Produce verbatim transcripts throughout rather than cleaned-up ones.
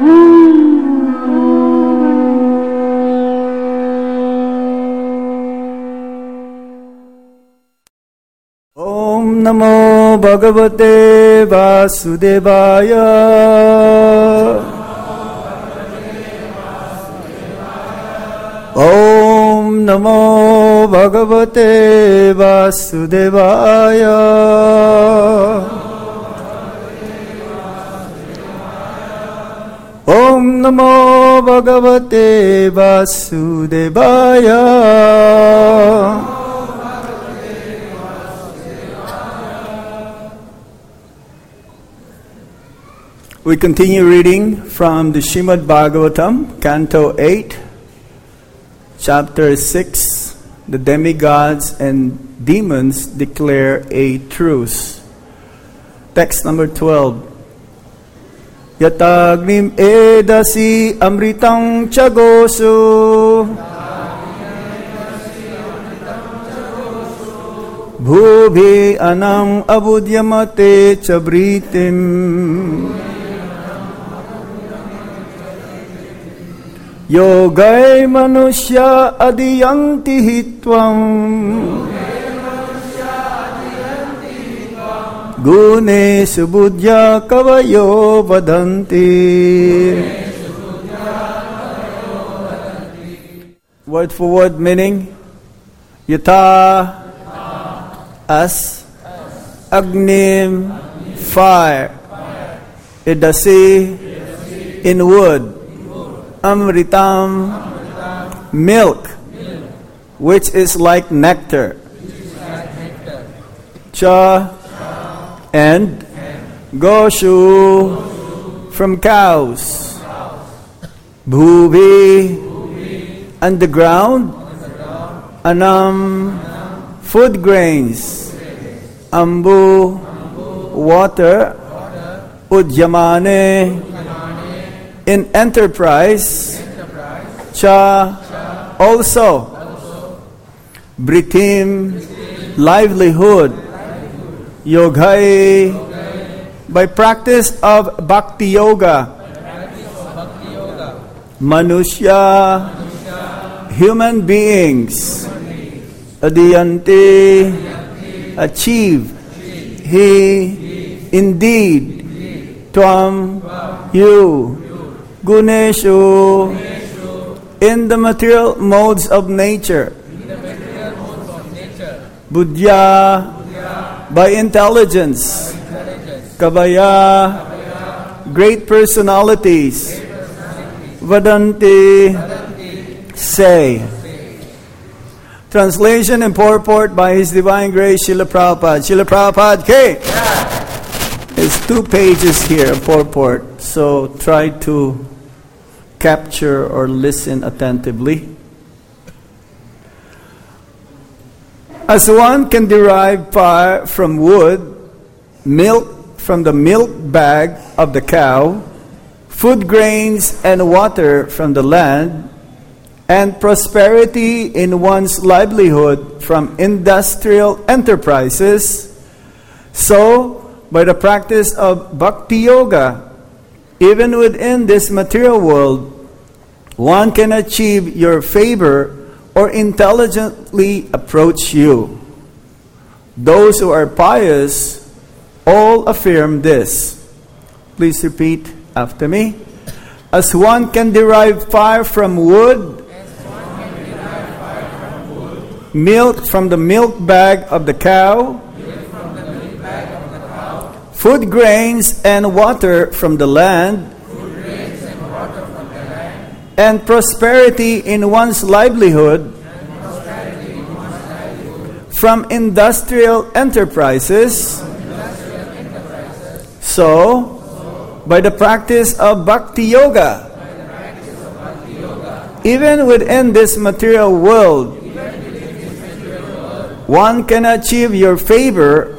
Om Namo Bhagavate Vasudevaya. Om Namo Bhagavate Vasudevaya. Om Namo Bhagavate Vasudevaya. We continue reading from the Srimad Bhagavatam, Canto eight, Chapter six, The Demigods and Demons Declare a Truce. Text number twelve. Yatagnim edasi amritang chagosu bhubhi anam abudyamate chabritim Yogai manusya adiyanti hitvam Gune subudya kavayo vadanti. Word for word meaning. Yata, as, agnim, fire, edasi, in wood, amritam, milk, which is like nectar, cha, and goshu, from cows, bhubi, underground, anam, food grains, ambu, water, udyamane, in enterprise, cha, also, britim, livelihood, yogai, by practice of bhakti yoga, manusya, human beings, adiyanti, achieve, he, indeed, tvam, you, guneshu, in the material modes of nature, buddhya, by intelligence, kavaya, great personalities, vadanti, say. Translation and purport by His Divine Grace Srila Prabhupada. Srila Prabhupada K. There's two pages here of purport, so try to capture or listen attentively. As one can derive fire from wood, milk from the milk bag of the cow, food grains and water from the land, and prosperity in one's livelihood from industrial enterprises, so by the practice of bhakti yoga, even within this material world, one can achieve your favor or intelligently approach you. Those who are pious all affirm this. Please repeat after me. As one can derive fire from wood, milk from the milk bag of the cow, food grains and water from the land, and prosperity in one's livelihood from industrial enterprises, so by the practice of bhakti yoga, even within this material world, one can achieve your favor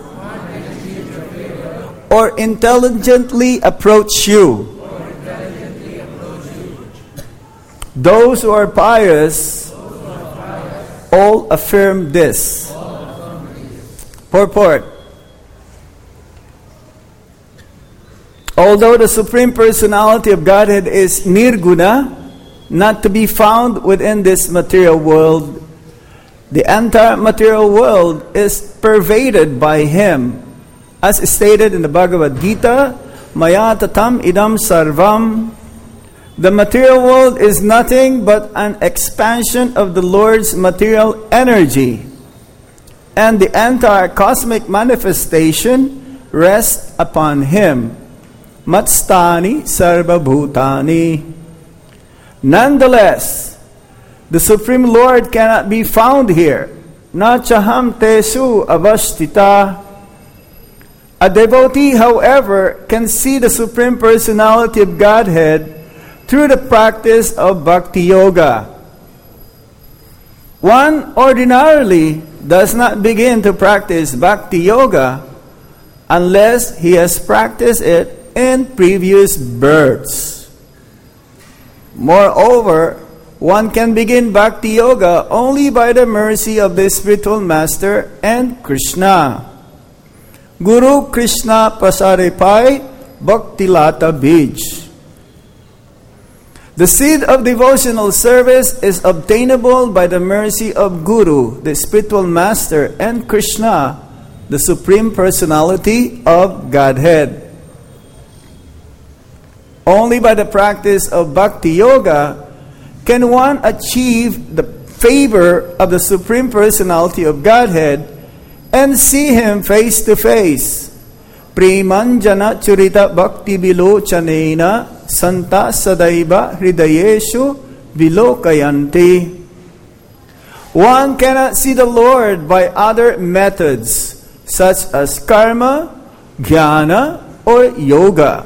or intelligently approach you. Those who are pious all affirm this. Purport. Although the Supreme Personality of Godhead is nirguna, not to be found within this material world, the entire material world is pervaded by Him. As stated in the Bhagavad Gita, Maya tatam idam sarvam. The material world is nothing but an expansion of the Lord's material energy. And the entire cosmic manifestation rests upon Him. Matstani sarva bhutani. Nonetheless, the Supreme Lord cannot be found here. Na chaham tesu avashtita. A devotee, however, can see the Supreme Personality of Godhead through the practice of Bhakti Yoga. One ordinarily does not begin to practice Bhakti Yoga unless he has practiced it in previous births. Moreover, one can begin Bhakti Yoga only by the mercy of the spiritual master and Krishna. Guru Krishna Pasaripai Bhakti Lata Bij. The seed of devotional service is obtainable by the mercy of Guru, the spiritual master, and Krishna, the Supreme Personality of Godhead. Only by the practice of Bhakti Yoga can one achieve the favor of the Supreme Personality of Godhead and see Him face to face. Premanjana churita bhakti vilochanena santa sadaiva hridayeshu vilokayanti. One cannot see the Lord by other methods such as karma, jnana, or yoga.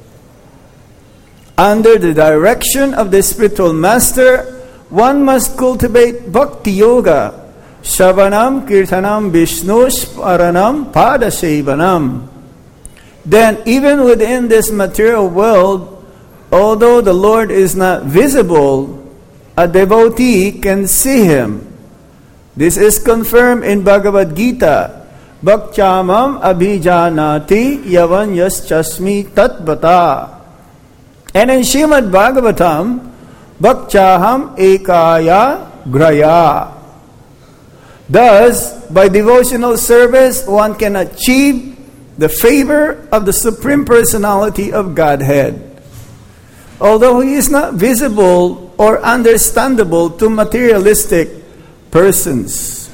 Under the direction of the spiritual master, one must cultivate Bhakti Yoga. Shavanam kirtanam vishnush paranam padashevanam. Then even within this material world, although the Lord is not visible, a devotee can see Him. This is confirmed in Bhagavad Gita. Bhaktyamam abhijanati yavan yaschasmi tatbata. And in Srimad Bhagavatam, Bhaktyaham ekaya graya. Thus, by devotional service, one can achieve the favor of the Supreme Personality of Godhead. Although He is not visible or understandable to materialistic persons.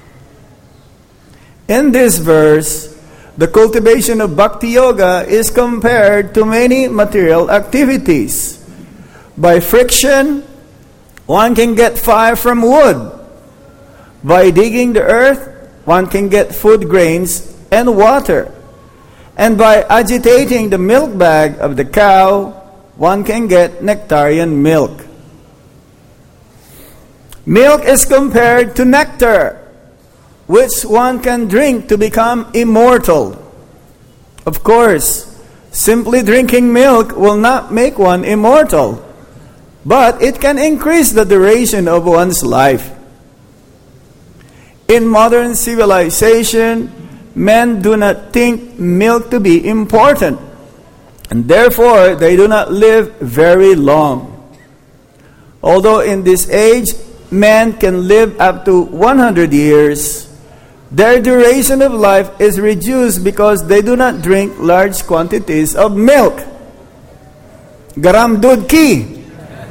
In this verse, the cultivation of Bhakti Yoga is compared to many material activities. By friction, one can get fire from wood. By digging the earth, one can get food grains and water. And by agitating the milk bag of the cow, one can get nectarian milk. Milk is compared to nectar, which one can drink to become immortal. Of course, simply drinking milk will not make one immortal, but it can increase the duration of one's life. In modern civilization, men do not think milk to be important, and therefore they do not live very long. Although in this age, men can live up to one hundred years, their duration of life is reduced because they do not drink large quantities of milk. Garam dud ki.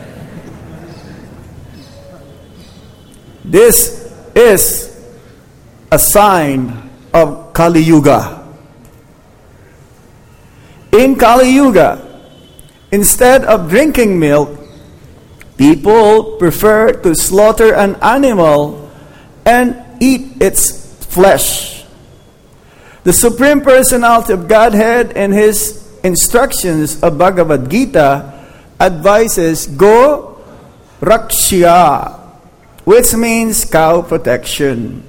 This is a sign of Kali Yuga. In Kali Yuga, instead of drinking milk, people prefer to slaughter an animal and eat its flesh. The Supreme Personality of Godhead in His instructions of Bhagavad Gita advises Go Rakshya, which means cow protection.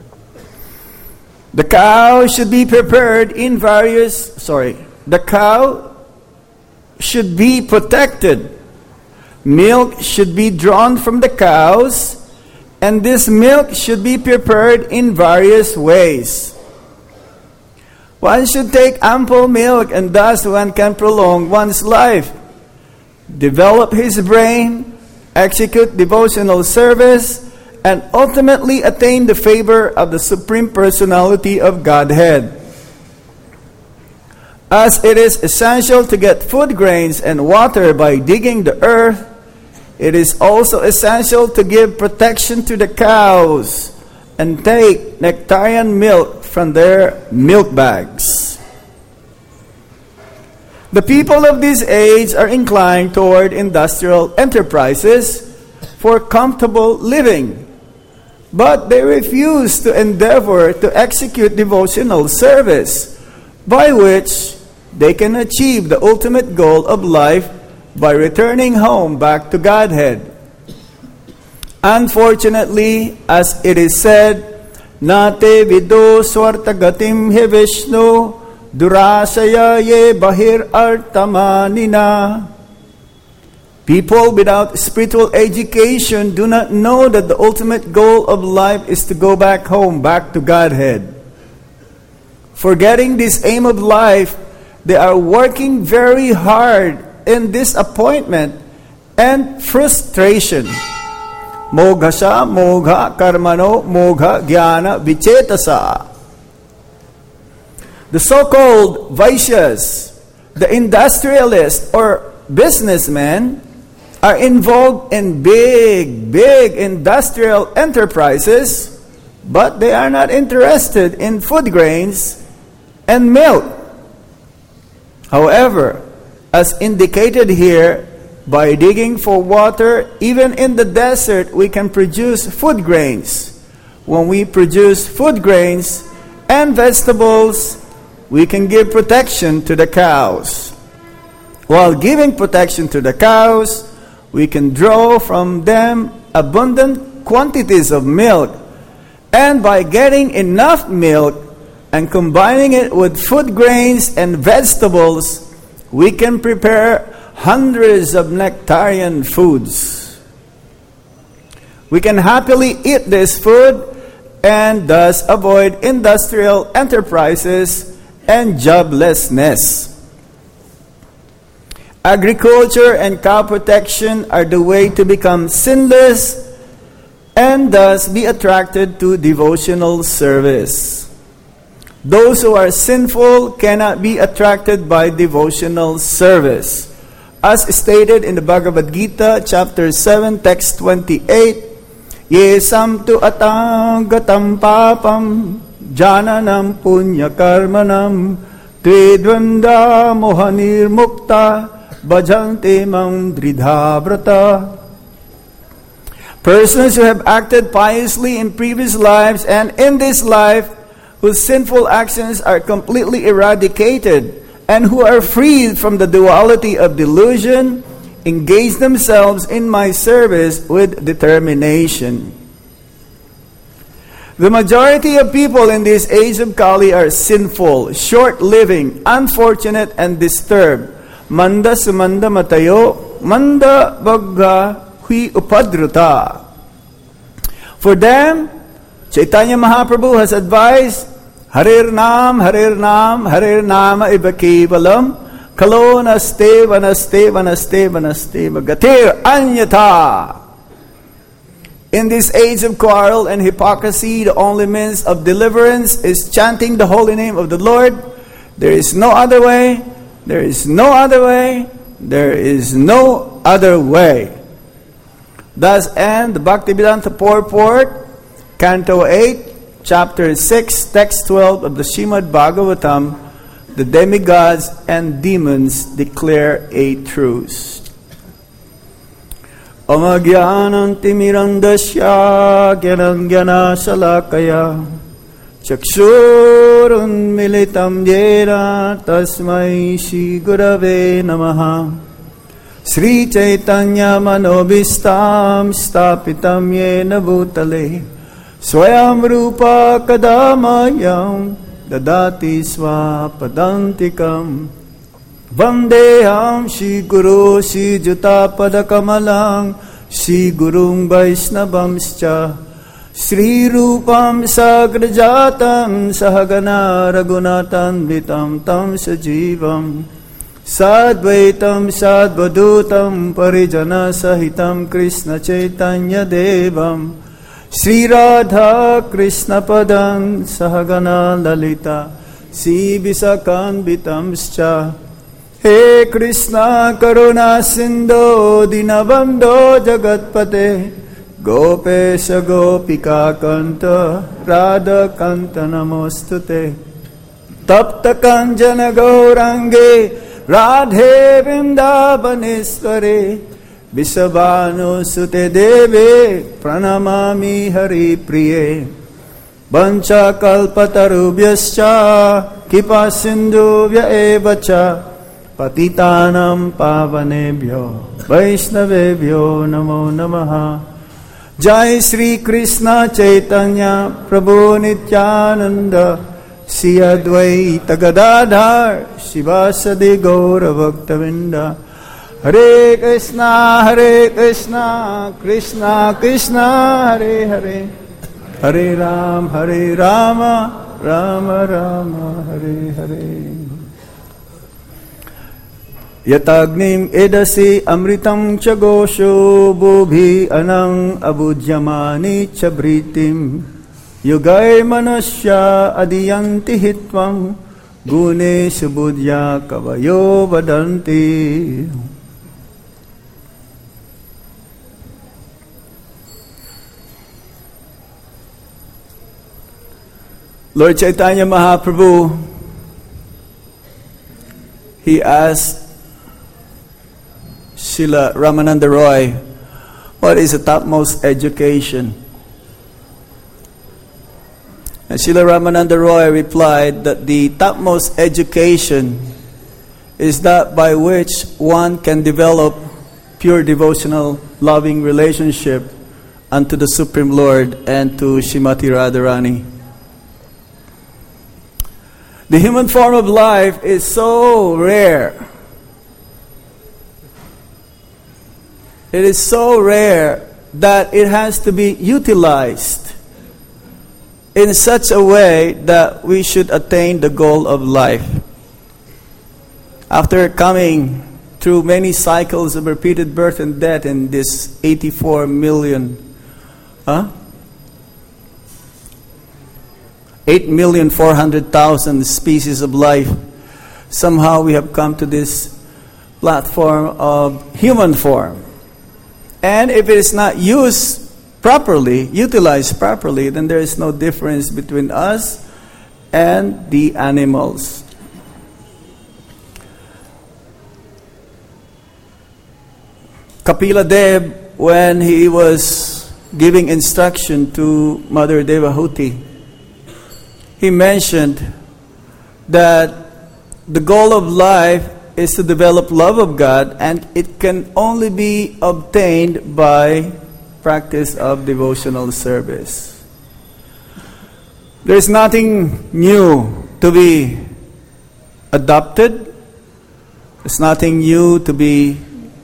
The cow should be prepared in various, sorry, the cow should be protected. Milk should be drawn from the cows, and this milk should be prepared in various ways. One should take ample milk, and thus one can prolong one's life, develop his brain, execute devotional service, and ultimately attain the favor of the Supreme Personality of Godhead. As it is essential to get food grains and water by digging the earth, it is also essential to give protection to the cows and take nectarian milk from their milk bags. The people of this age are inclined toward industrial enterprises for comfortable living, but they refuse to endeavor to execute devotional service by which they can achieve the ultimate goal of life by returning home back to Godhead. Unfortunately, as it is said, Nate vido swartagatim he Vishnu durasaya ye bahir artamanina. People without spiritual education do not know that the ultimate goal of life is to go back home, back to Godhead. Forgetting this aim of life, they are working very hard in disappointment and frustration. Moghasha, mogha, karmano, mogha, jnana, vichetasa. The so-called Vaishyas, the industrialists or businessmen, are involved in big, big industrial enterprises, but they are not interested in food grains and milk. However, as indicated here, by digging for water, even in the desert, we can produce food grains. When we produce food grains and vegetables, we can give protection to the cows. While giving protection to the cows, we can draw from them abundant quantities of milk. And by getting enough milk and combining it with food grains and vegetables, we can prepare hundreds of nectarian foods. We can happily eat this food and thus avoid industrial enterprises and joblessness. Agriculture and cow protection are the way to become sinless and thus be attracted to devotional service. Those who are sinful cannot be attracted by devotional service. As stated in the Bhagavad Gita, chapter seven, text twenty-eight, Yesam tu atang gatam papam jananam punya karmanam tvedvanda mohanir mukta bhajante mam dridhavrata. Persons who have acted piously in previous lives and in this life, whose sinful actions are completely eradicated and who are freed from the duality of delusion, engage themselves in my service with determination. The majority of people in this age of Kali are sinful, short-living, unfortunate, and disturbed. Manda sumanda matayo, manda bagga hui upadruta. For them, Chaitanya Mahaprabhu has advised, Harir Nam, Harir Nam, Harir Nama iba kevalam, Kalo naste, vanaste, vanaste, vanaste, bagatir anyata. In this age of quarrel and hypocrisy, the only means of deliverance is chanting the holy name of the Lord. There is no other way, there is no other way, there is no other way. Thus end the Bhaktivedanta Purport, Canto eight, Chapter six, Text twelve of the Srimad Bhagavatam. The demigods and demons declare a truce. Amagyanam timirandasya gyanangyana salakaya chakshurun militam yena tasmai Shri Gurave namaha. Sri Chaitanya manobhistam stapitam yena bhutale Swayam Rupa Kadamayam Dadati Swapadantikam Vandeham Shri Guru Shri Juta Padakamalang Shri Gurung Vaisnavamscha Sri Rupam Sagrajatam Sahagana Raghunathanvitam Tam Sajivam Sadvaitam Sadvadutam Parijana Sahitam Krishna Chaitanya Devam Sri Radha Krishna Padam Sahagana Lalita Si Visakanvitamscha He Krishna Karuna Sindho Dinabandho Jagatpate Gopesha Gopika Kanta Radha Kanta Namostute Tapta Kanjana Gaurange Radhe Vrindavaneshware Visabhanu Sute Deve Pranamami Hari Priye Vancha Kalpatarubhyascha Kipa Sindhuvya Evacha Patitanam Pavanebhyo Vaishnavebhyo Namo Namaha Jai Sri Krishna Chaitanya Prabhu Nityananda Sri Advaita Gadadhar Shivasadi Gaura Bhaktavinda Hare Krishna Hare Krishna Krishna Krishna Hare Hare Hare Ram Hare Rama Rama Rama Hare Hare Yatagnim edasi amritam cha gosho bobhi anang abujyamani cha britim Yugay manasya adiyanti hitvam gune subudya kavayo vadanti. Lord Chaitanya Mahaprabhu, he asked Srila Ramananda Roy, what is the topmost education? And Srila Ramananda Roy replied that the topmost education is that by which one can develop pure devotional, loving relationship unto the Supreme Lord and to Srimati Radharani. The human form of life is so rare. It is so rare that it has to be utilized in such a way that we should attain the goal of life. After coming through many cycles of repeated birth and death in this eighty-four million, huh? eight million four hundred thousand species of life, somehow we have come to this platform of human form. And if it is not used properly, utilized properly, then there is no difference between us and the animals. Kapila Dev, when he was giving instruction to Mother Devahuti, he mentioned that the goal of life is to develop love of God, and it can only be obtained by practice of devotional service. There's nothing new to be adopted. There's nothing new to be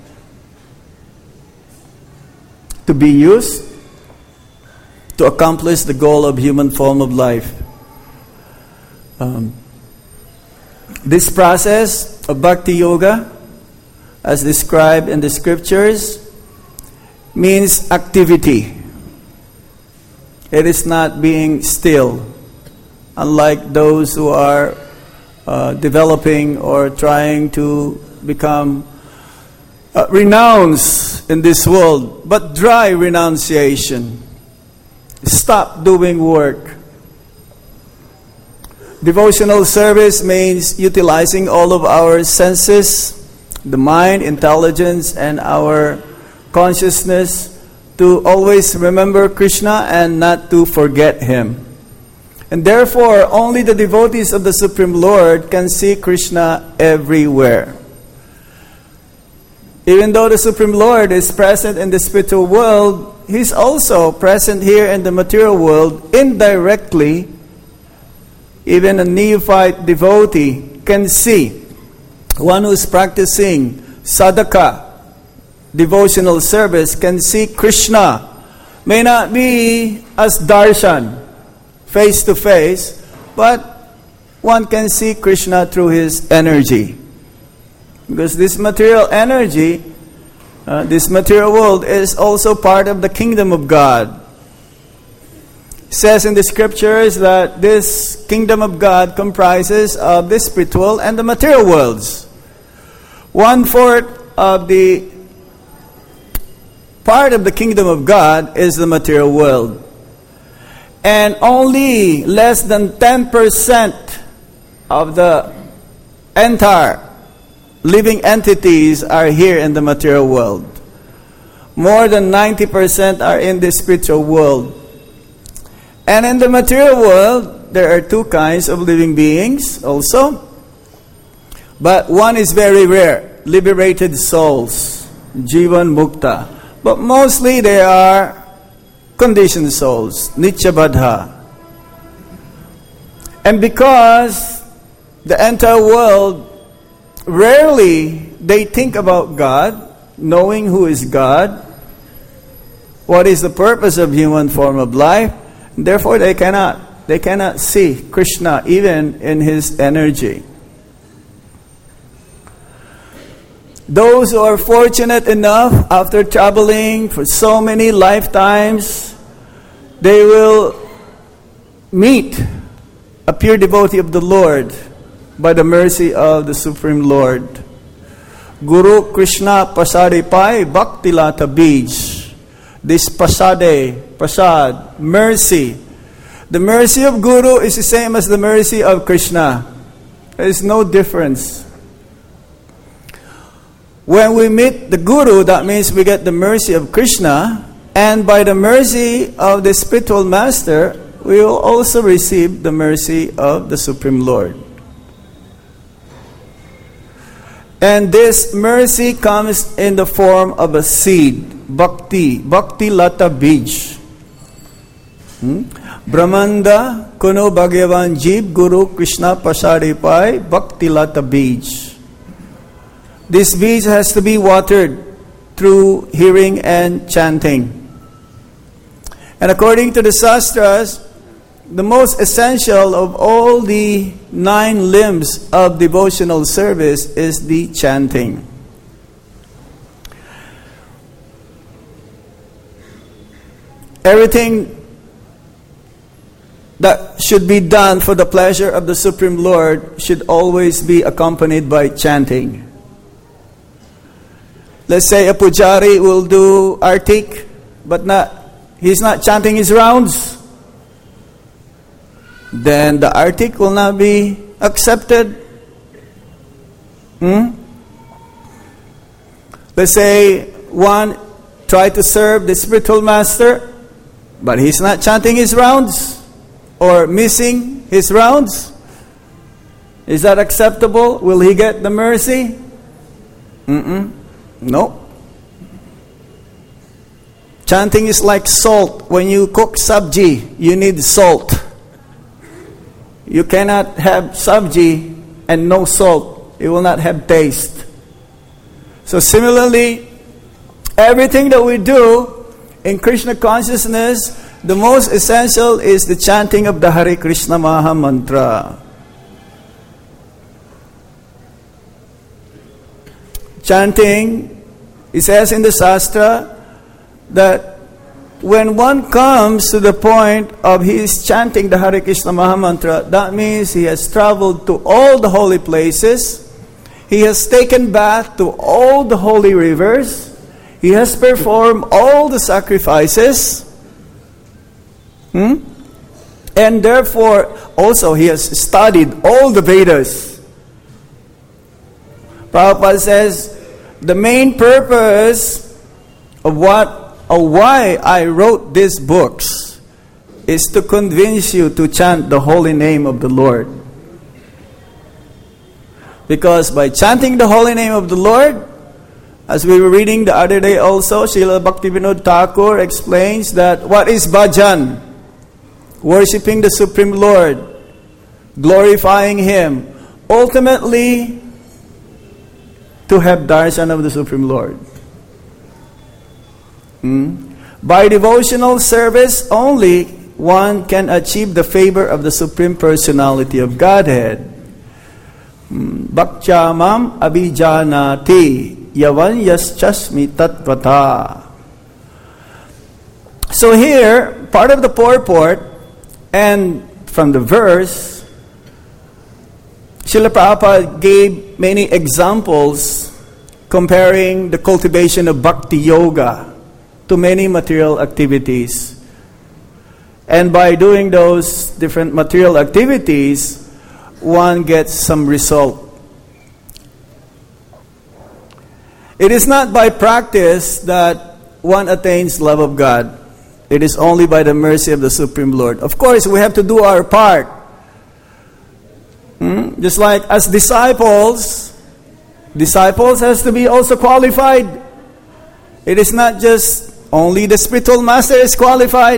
to be used to accomplish the goal of human form of life. Um, this process of Bhakti Yoga, as described in the scriptures, means activity. It is not being still, unlike those who are uh, developing or trying to become uh, renounced in this world, but dry renunciation. Stop doing work. Devotional service means utilizing all of our senses, the mind, intelligence, and our consciousness to always remember Krishna and not to forget Him. And therefore, only the devotees of the Supreme Lord can see Krishna everywhere. Even though the Supreme Lord is present in the spiritual world, He's also present here in the material world indirectly. Even a neophyte devotee can see, one who is practicing sadhaka, devotional service, can see Krishna may not be as darshan, face to face, but one can see Krishna through his energy. Because this material energy, uh, this material world is also part of the kingdom of God. It says in the scriptures that this kingdom of God comprises of the spiritual and the material worlds. One fourth of the part of the kingdom of God is the material world. And only less than ten percent of the entire living entities are here in the material world. More than ninety percent are in the spiritual world. And in the material world, there are two kinds of living beings also. But one is very rare, liberated souls, Jivan Mukta. But mostly they are conditioned souls, Nityabadha. And because the entire world, rarely they think about God, knowing who is God, what is the purpose of human form of life, therefore they cannot, they cannot see Krishna even in his energy. Those who are fortunate enough, after traveling for so many lifetimes, they will meet a pure devotee of the Lord by the mercy of the Supreme Lord. Guru Krishna Pasade Pai Bhakti Lata Bij. This Pasade, Pasad, mercy. The mercy of Guru is the same as the mercy of Krishna. There is no difference. When we meet the Guru, that means we get the mercy of Krishna, and by the mercy of the spiritual master, we will also receive the mercy of the Supreme Lord. And this mercy comes in the form of a seed, bhakti, bhakti lata bij. Hmm? Brahmanda kuno bhagavan jeev guru Krishna pasade pai bhakti lata bij. This bij has to be watered through hearing and chanting. And according to the Shastras, the most essential of all the nine limbs of devotional service is the chanting. Everything that should be done for the pleasure of the Supreme Lord should always be accompanied by chanting. Let's say a pujari will do artik, but not he's not chanting his rounds. Then the artik will not be accepted. Hmm? Let's say one try to serve the spiritual master, but he's not chanting his rounds or missing his rounds. Is that acceptable? Will he get the mercy? Mm-mm. No. Chanting is like salt. When you cook sabji, you need salt. You cannot have sabji and no salt. It will not have taste. So similarly, everything that we do in Krishna consciousness, the most essential is the chanting of the Hare Krishna Maha Mantra. Chanting, it says in the Shastra that when one comes to the point of his chanting the Hare Krishna Maha Mantra, that means he has traveled to all the holy places, he has taken bath to all the holy rivers, he has performed all the sacrifices, hmm? and therefore also he has studied all the Vedas. Prabhupada says, the main purpose of what or why I wrote these books is to convince you to chant the holy name of the Lord. Because by chanting the holy name of the Lord, as we were reading the other day also, Srila Bhaktivinoda Thakur explains that what is bhajan? Worshipping the Supreme Lord, glorifying Him, ultimately to have darshan of the Supreme Lord. Hmm? By devotional service only, one can achieve the favor of the Supreme Personality of Godhead. Bhaktyamam abhijanati yavan yaschasmi tatvata. So here, part of the purport and from the verse, Srila Prabhupada gave many examples comparing the cultivation of bhakti yoga to many material activities. And by doing those different material activities, one gets some result. It is not by practice that one attains love of God. It is only by the mercy of the Supreme Lord. Of course, we have to do our part. Hmm? Just like as disciples, disciples has to be also qualified. It is not just only the spiritual master is qualified.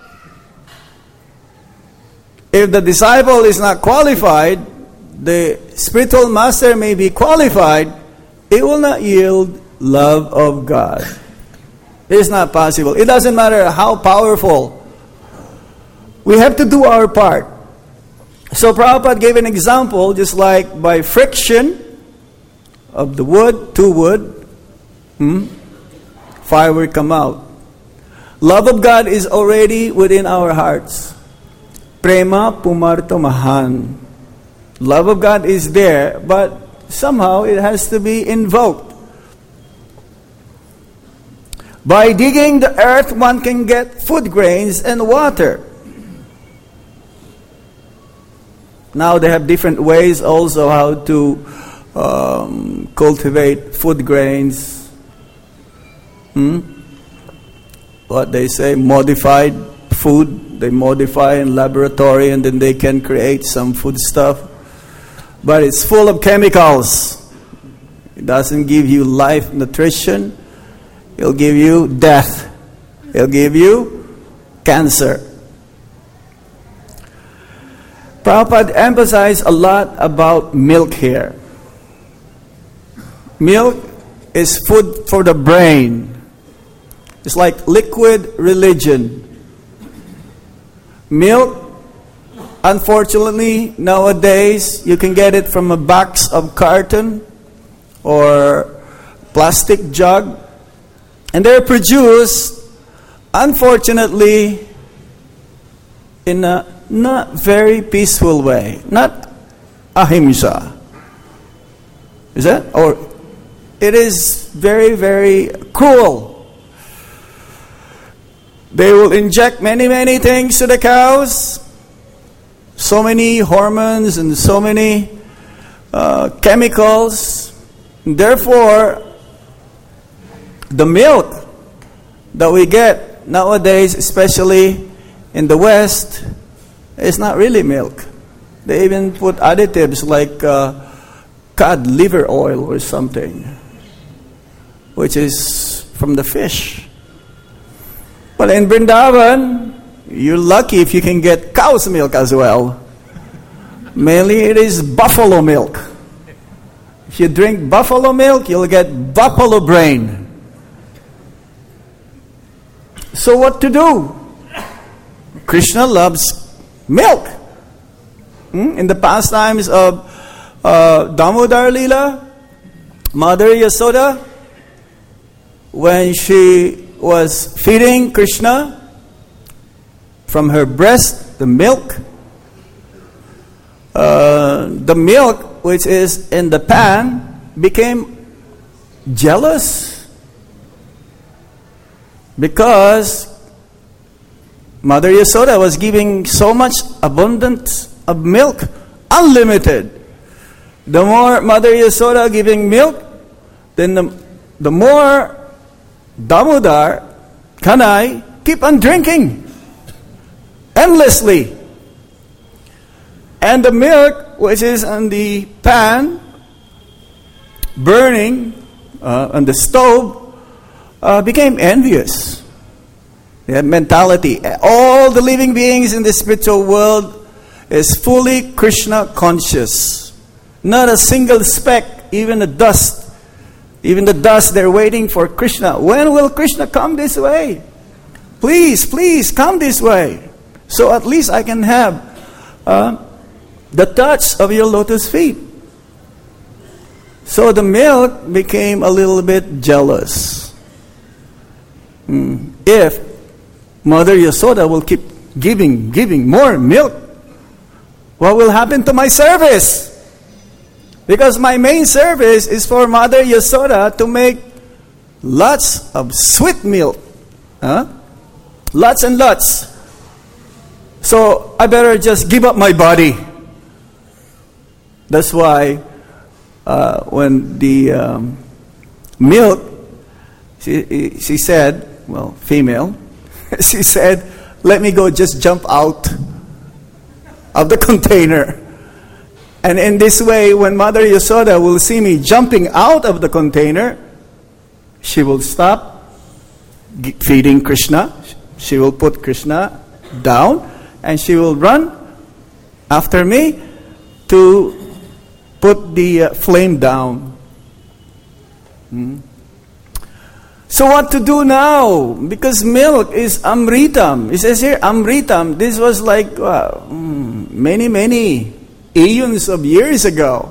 If the disciple is not qualified, the spiritual master may be qualified, it will not yield love of God. It is not possible. It doesn't matter how powerful. We have to do our part. So Prabhupada gave an example, just like by friction of the wood to wood, hmm, fire will come out. Love of God is already within our hearts. Prema pumarto mahan. Love of God is there, but somehow it has to be invoked. By digging the earth, one can get food grains and water. Now they have different ways also how to um, cultivate food grains. Hmm? What they say, modified food. They modify in laboratory and then they can create some food stuff. But it's full of chemicals. It doesn't give you life nutrition. It'll give you death. It'll give you cancer. Prabhupada emphasized a lot about milk here. Milk is food for the brain. It's like liquid religion. Milk, unfortunately, nowadays, you can get it from a box of carton or plastic jug. And they're produced, unfortunately, in a not very peaceful way. Not ahimsa. Is that? Or it is very, very cruel. They will inject many, many things to the cows. So many hormones and so many uh, chemicals. Therefore, the milk that we get nowadays, especially in the West, is not really milk. They even put additives like uh, cod liver oil or something, which is from the fish. But in Vrindavan, you're lucky if you can get cow's milk as well. Mainly it is buffalo milk. If you drink buffalo milk, you'll get buffalo brain. So what to do? Krishna loves milk. Hmm? In the pastimes of uh, Damodar Leela, Mother Yasoda, when she was feeding Krishna from her breast, the milk, uh, the milk which is in the pan became jealous. Because Mother Yasoda was giving so much abundance of milk, unlimited. The more Mother Yasoda giving milk, then the, the more Damodar, Kanai, keep on drinking endlessly. And the milk, which is on the pan, burning uh, on the stove, Uh, became envious. They had mentality. All the living beings in the spiritual world is fully Krishna conscious. Not a single speck, even the dust. Even the dust, they're waiting for Krishna. When will Krishna come this way? Please, please, come this way. So at least I can have uh, the touch of your lotus feet. So the milk became a little bit jealous. Mm. If Mother Yasoda will keep giving, giving more milk, what will happen to my service? Because my main service is for Mother Yasoda to make lots of sweet milk. Huh? Lots and lots. So I better just give up my body. That's why uh, when the um, milk, she, she said, well, female, she said, let me go just jump out of the container. And in this way, when Mother Yasoda will see me jumping out of the container, she will stop feeding Krishna. She will put Krishna down, and she will run after me to put the uh, flame down. Hmm. So what to do now? Because milk is amritam. It says here, amritam. This was like uh, many, many eons of years ago.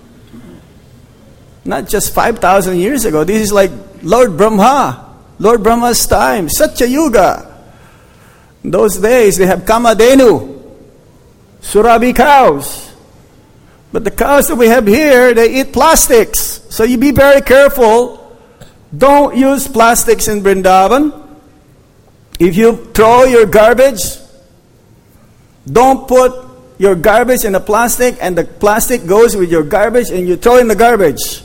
Not just five thousand years ago. This is like Lord Brahma. Lord Brahma's time. Satya Yuga. In those days, they have Kamadhenu. Surabhi cows. But the cows that we have here, they eat plastics. So you be very careful. Don't use plastics in Vrindavan. If you throw your garbage, don't put your garbage in a plastic and the plastic goes with your garbage and you throw in the garbage.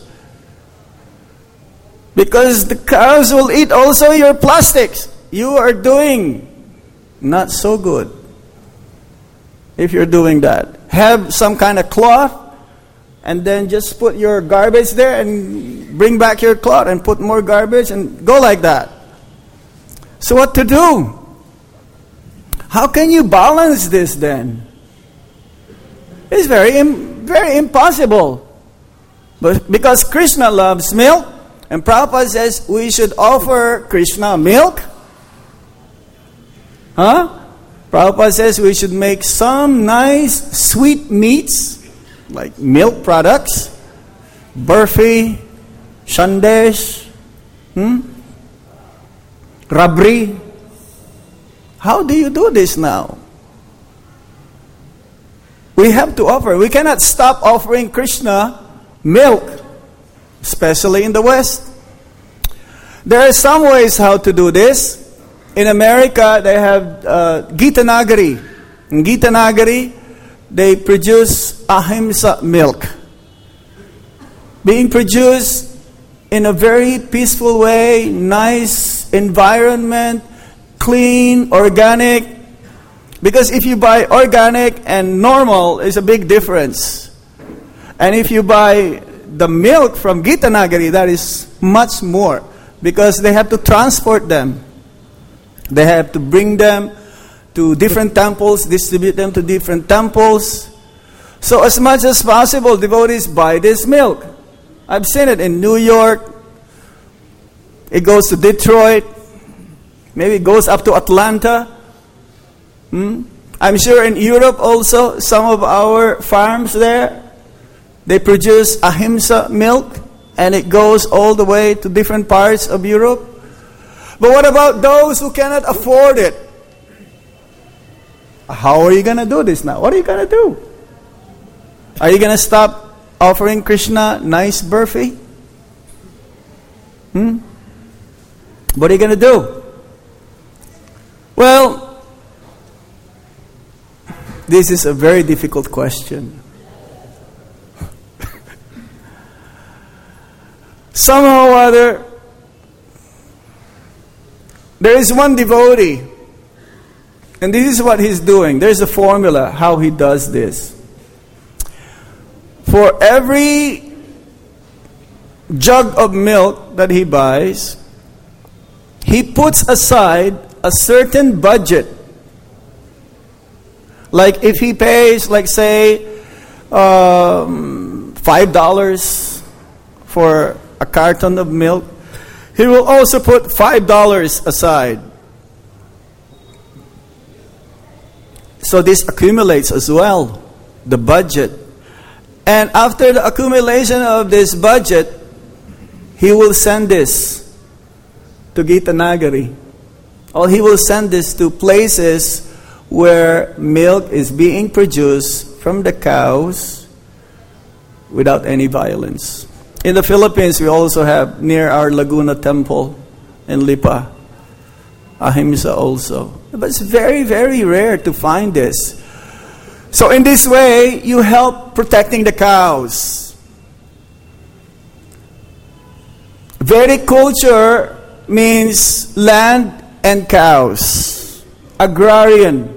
Because the cows will eat also your plastics. You are doing not so good if you're doing that. Have some kind of cloth and then just put your garbage there and bring back your cloth and put more garbage and go like that. So what to do? How can you balance this then? It's very, very impossible. But because Krishna loves milk, and Prabhupada says we should offer Krishna milk. Huh? Prabhupada says we should make some nice sweet meats, like milk products, burfi, shandesh, hmm? rabri. How do you do this now? We have to offer. We cannot stop offering Krishna milk, especially in the West. There are some ways how to do this. In America, they have uh, Gitanagari. In Gitanagari, they produce ahimsa milk, being produced in a very peaceful way, nice environment, clean, organic. Because if you buy organic and normal, is a big difference. And if you buy the milk from Gitanagari, that is much more. Because they have to transport them. They have to bring them to different temples, distribute them to different temples. So as much as possible, devotees buy this milk. I've seen it in New York. It goes to Detroit. Maybe it goes up to Atlanta. Hmm? I'm sure in Europe also, some of our farms there, they produce ahimsa milk, and it goes all the way to different parts of Europe. But what about those who cannot afford it? How are you going to do this now? What are you going to do? Are you going to stop offering Krishna nice burfi? Hmm? What are you going to do? Well, this is a very difficult question. Somehow or other, there is one devotee, and this is what he's doing. There's a formula how he does this. For every jug of milk that he buys, he puts aside a certain budget. Like if he pays, like say, um, five dollars for a carton of milk, he will also put five dollars aside. So this accumulates as well, the budget. And after the accumulation of this budget, he will send this to Gita Nagari. Or he will send this to places where milk is being produced from the cows without any violence. In the Philippines, we also have near our Laguna Temple in Lipa, Ahimsa also. But it's very, very rare to find this. So in this way, you help protecting the cows. Vedic culture means land and cows. Agrarian.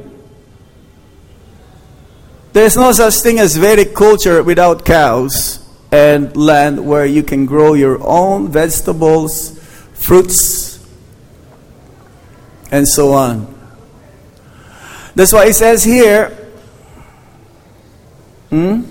There's no such thing as Vedic culture without cows and land where you can grow your own vegetables, fruits, and so on. That's why it says here, hmm?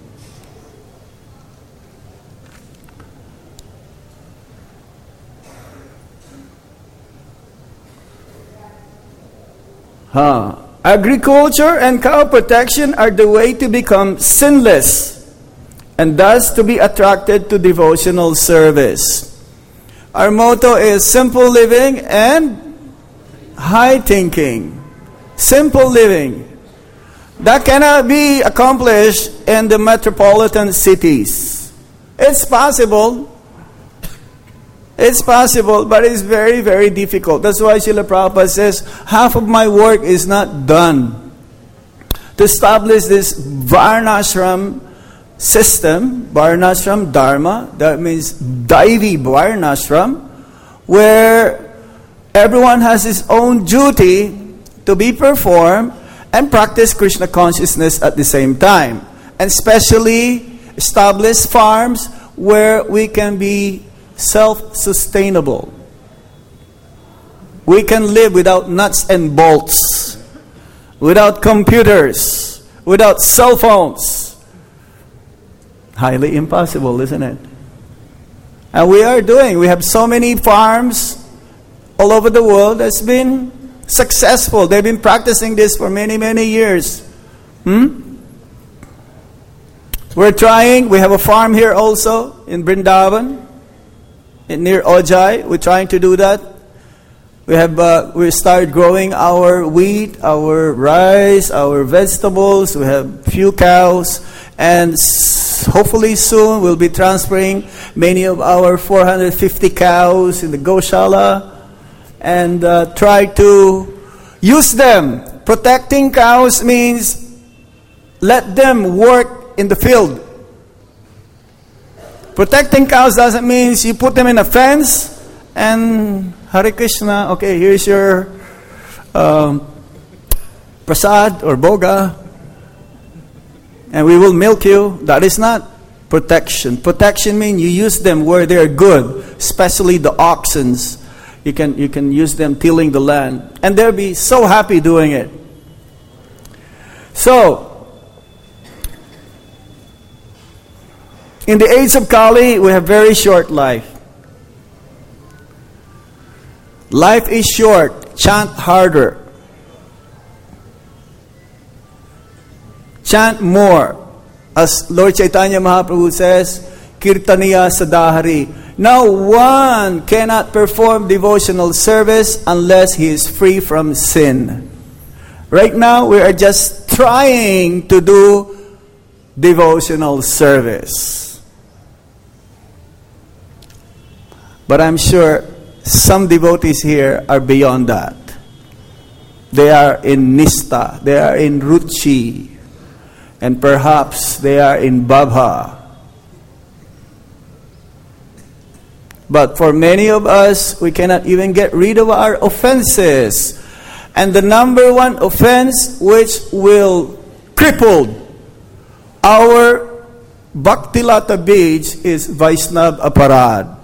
Huh. Agriculture and cow protection are the way to become sinless and thus to be attracted to devotional service. Our motto is simple living and high thinking. Simple living. That cannot be accomplished in the metropolitan cities. It's possible. It's possible, but it's very, very difficult. That's why Srila Prabhupada says, half of my work is not done. To establish this Varnashram system, Varnashram Dharma, that means Daivi Varnashram, where everyone has his own duty to be performed and practice Krishna consciousness at the same time. And especially establish farms where we can be self-sustainable. We can live without nuts and bolts, without computers, without cell phones. Highly impossible, isn't it? And we are doing. We have so many farms all over the world that's been successful. They've been practicing this for many, many years. Hmm? We're trying. We have a farm here also in Vrindavan, near Ojai. We're trying to do that. We have uh, we started growing our wheat, our rice, our vegetables. We have few cows, and s- hopefully soon we'll be transferring many of our four hundred fifty cows in the Goshala and uh, try to use them. Protecting cows means let them work in the field. Protecting cows doesn't mean you put them in a fence and Hare Krishna, okay, here's your um, prasad or boga, and we will milk you. That is not protection. Protection means you use them where they're good, especially the oxens. You can you can use them tilling the land, and they'll be so happy doing it. So, in the age of Kali, we have very short life. Life is short. Chant harder. Chant more. As Lord Chaitanya Mahaprabhu says, Kirtaniya Sadahari. Now one cannot perform devotional service unless he is free from sin. Right now, we are just trying to do devotional service. But I'm sure some devotees here are beyond that. They are in Nista, they are in Ruchi, and perhaps they are in Babha. But for many of us, we cannot even get rid of our offenses. And the number one offense which will cripple our Bhaktilata Bij is Vaishnav Aparad.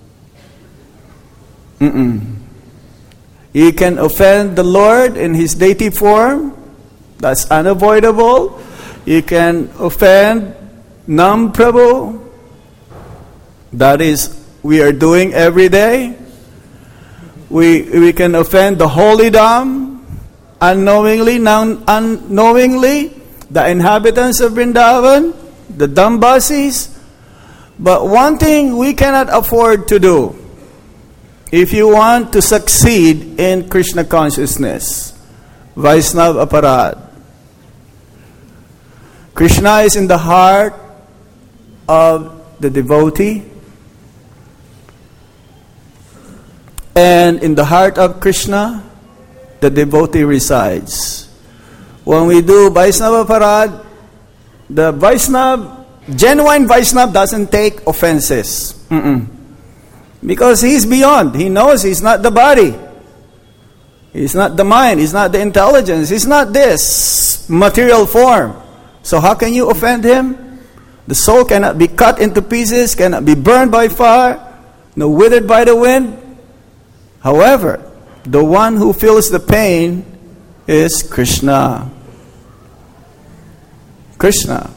Mm-mm. You can offend the Lord in His deity form. That's unavoidable. You can offend Nam Prabhu. That is, we are doing every day. We we can offend the Holy Dham. unknowingly, non- unknowingly, the inhabitants of Vrindavan, the Dambasis. But one thing we cannot afford to do, if you want to succeed in Krishna consciousness, Vaisnav Aparad. Krishna is in the heart of the devotee, and in the heart of Krishna, the devotee resides. When we do Vaisnava Parad, the Vaisnav, genuine Vaisnav doesn't take offenses. Mm-mm. Because he's beyond. He knows he's not the body. He's not the mind. He's not the intelligence. He's not this material form. So how can you offend him? The soul cannot be cut into pieces, cannot be burned by fire, nor withered by the wind. However, the one who feels the pain is Krishna. Krishna.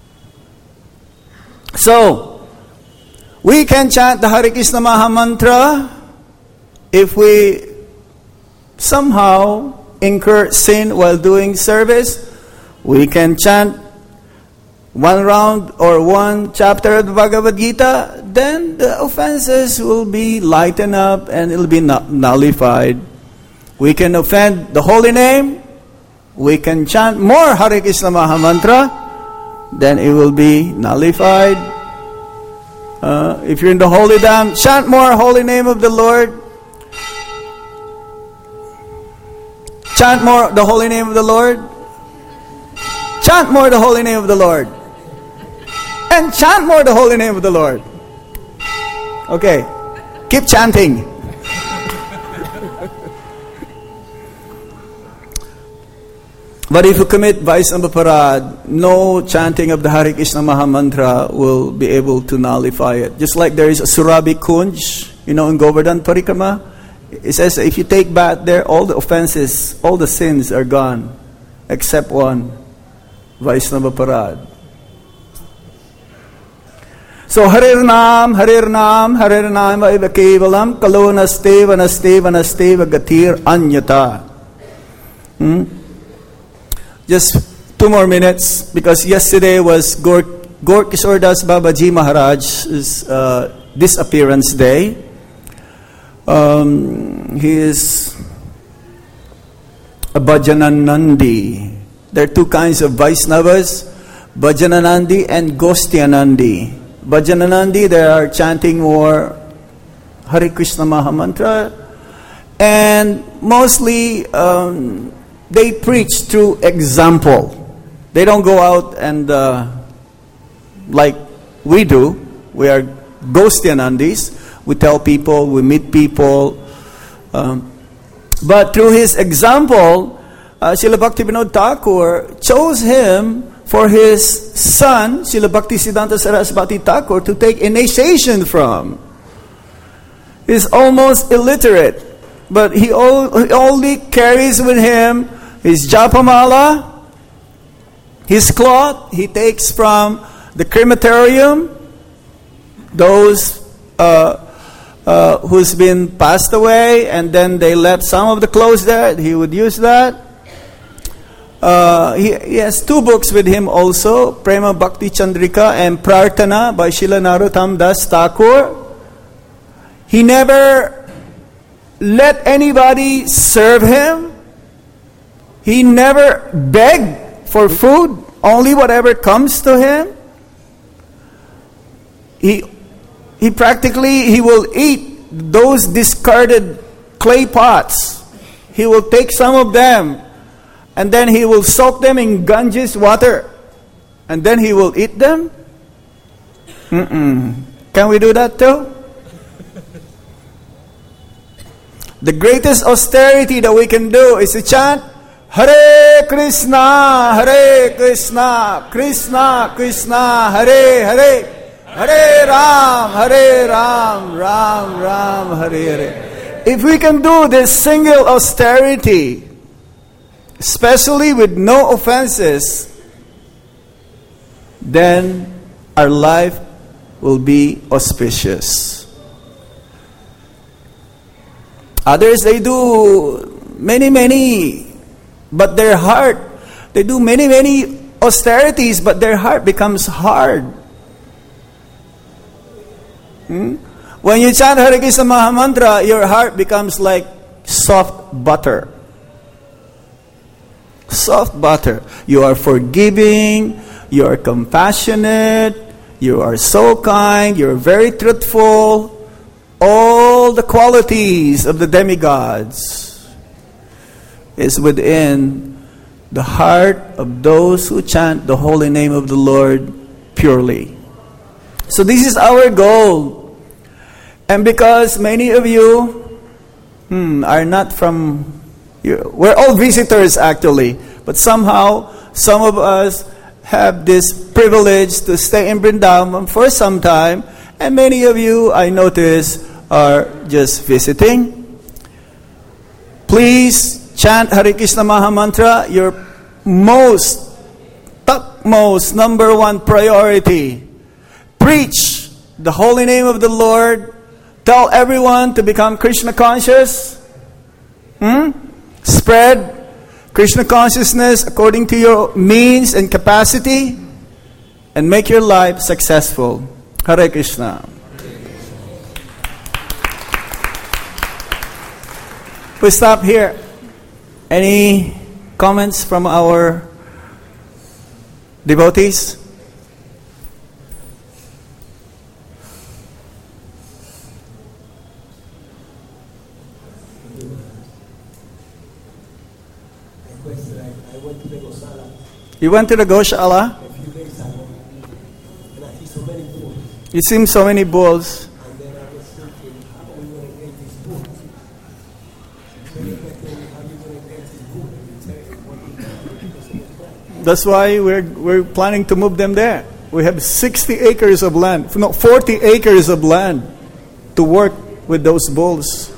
So, we can chant the Hare Krishna Maha Mantra if we somehow incur sin while doing service. We can chant one round or one chapter of the Bhagavad Gita, then the offenses will be lightened up and it will be nullified. We can offend the holy name, we can chant more Hare Krishna Maha Mantra, then it will be nullified. Uh, if you're in the holy dam, chant more holy name of the Lord. Chant more the holy name of the Lord. Chant more the holy name of the Lord. And chant more the holy name of the Lord. Okay. Keep chanting. But if you commit Vaisnava Parad, no chanting of the Hare Krishna Maha Mantra will be able to nullify it. Just like there is a Surabhi Kunj, you know, in Govardhan Parikrama. It says if you take bath there, all the offenses, all the sins are gone. Except one. Vaisnava Parad. So Harir Nam, Harir Nam, Harir Nam Vaiva Kevalam, Kalo Naste Vanaste Vanaste Vagatir Anyata. Hmm? Just two more minutes, because yesterday was Gaur, Gaur Kishore Das Babaji Maharaj's uh, disappearance day. Um, he is a Bhajananandi. There are two kinds of Vaisnavas, Bhajananandi and Gostyanandi. Bhajananandi, they are chanting more Hare Krishna Maha Mantra, and mostly um, they preach through example. They don't go out and uh, like we do. We are Gostyanandis. We tell people, we meet people. Um, but through his example, uh, Srila Bhaktivinoda Thakur chose him for his son, Srila Bhaktisiddhanta Saraswati Thakur, to take initiation from. He's almost illiterate, but he, all, he only carries with him his japamala, his cloth. He takes from the crematorium those uh, uh, who's been passed away, and then they left some of the clothes there. He would use that. Uh, he, he has two books with him also, Prema Bhakti Chandrika and Prarthana by Srila Narottam Das Thakur. He never let anybody serve him. He never begged for food, only whatever comes to him. He, he practically, he will eat those discarded clay pots. He will take some of them, and then he will soak them in Ganges water. And then he will eat them? Mm-mm. Can we do that too? The greatest austerity that we can do is to chant Hare Krishna, Hare Krishna, Krishna Krishna, Hare Hare, Hare Ram, Hare Ram, Ram Ram, Hare Hare. If we can do this single austerity, especially with no offenses, then our life will be auspicious. Others, they do many, many but their heart, they do many, many austerities, but their heart becomes hard. Hmm? When you chant Hare Krishna Mahamantra, your heart becomes like soft butter. Soft butter. You are forgiving, you are compassionate, you are so kind, you are very truthful. All the qualities of the demigods is within the heart of those who chant the holy name of the Lord purely. So this is our goal. And because many of you hmm, are not from, you, we're all visitors actually, but somehow some of us have this privilege to stay in Vrindavan for some time, and many of you, I notice, are just visiting. Please chant Hare Krishna Mahamantra, your most, topmost, number one priority. Preach the holy name of the Lord. Tell everyone to become Krishna conscious. Hmm? Spread Krishna consciousness according to your means and capacity, and make your life successful. Hare Krishna. We stop here. Any comments from our devotees? You went to the Goshala? A few days ago, and I see so many bulls. You see so many bulls. And then I was thinking, how are we going to get these bulls? So you kept telling me, how are you going to get these bulls? You tell me what you do because of this plan. That's why we're we're planning to move them there. We have sixty acres of land, no, forty acres of land to work with those bulls.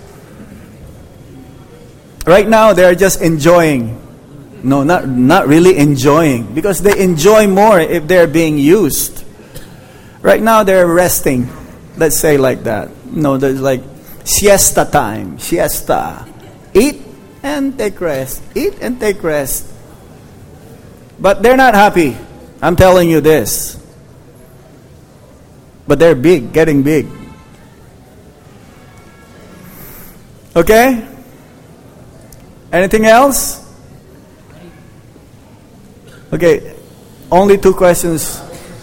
Right now, they are just enjoying. No, not not really enjoying, because they enjoy more if they're being used. Right now, they're resting. Let's say like that. No, there's like siesta time, siesta. Eat and take rest. Eat and take rest. But they're not happy. I'm telling you this. But they're big, getting big. Okay? Anything else? Okay, only two questions.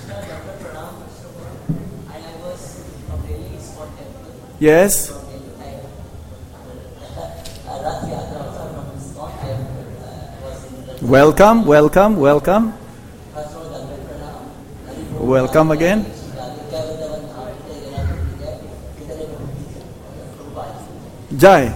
Yes? Welcome, welcome, welcome. Welcome again. Jai.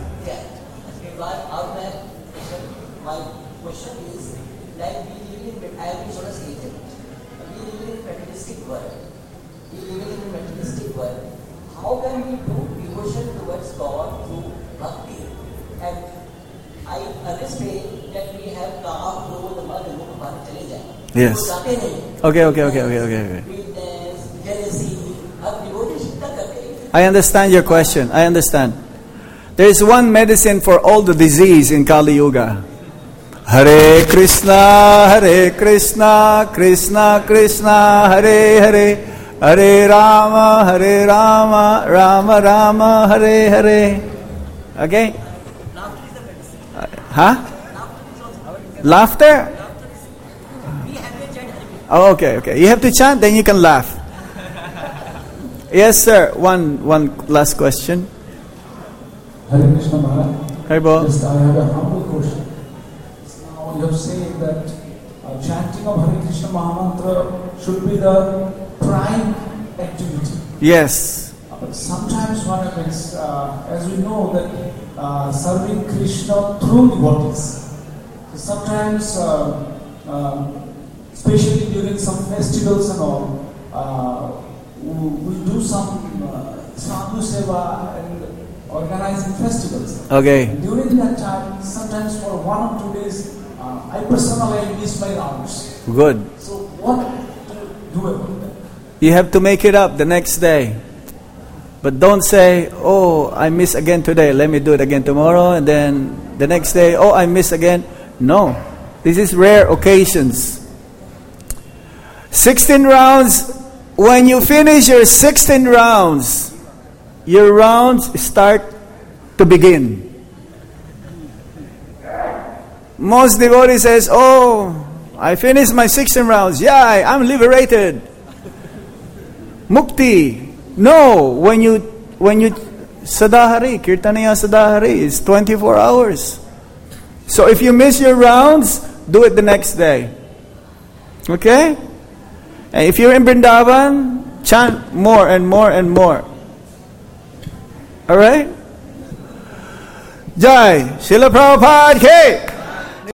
How can we do devotion towards God through bhakti? And I understand that we have come through the mud and look back chale jaye. Yes. Okay, okay, okay, okay, okay, okay. Weakness, jealousy, ab devotion tak karte. I understand your question. I understand. There is one medicine for all the disease in Kali Yuga. Hare Krishna, Hare Krishna, Krishna Krishna, Hare Hare. Hare Rama, Hare Rama, Rama Rama, Hare Hare. Okay? Laughter is the medicine. Uh, huh? Laughter is also Laughter? we have to chant Hare Krishna. Oh, okay, okay. You have to chant, then you can laugh. Yes, sir. One, one last question. Hare Krishna Maharaj. Hare Bo. Yes, I have a humble question. Now you have said that uh, chanting of Hare Krishna Mahamantra should be the prime activity. Yes. Uh, but sometimes what happens, uh, as we know that uh, serving Krishna through devotees. So sometimes, uh, uh, especially during some festivals and all, uh, we, we do some uh, sadhu seva and organizing festivals. Okay. During that time, sometimes for one or two days, uh, I personally miss my rounds. Good. So what to do about that? You have to make it up the next day. But don't say, oh, I miss again today. Let me do it again tomorrow. And then the next day, oh, I miss again. No. This is rare occasions. sixteen rounds. When you finish your sixteen rounds, your rounds start to begin. Most devotees says, oh, I finished my sixteen rounds. Yeah, I'm liberated. Mukti. No, when you, when you, Sadahari, Kirtaniya Sadahari is twenty-four hours. So if you miss your rounds, do it the next day. Okay? And if you're in Vrindavan, chant more and more and more. Alright? Jai, Srila Prabhupada Ki!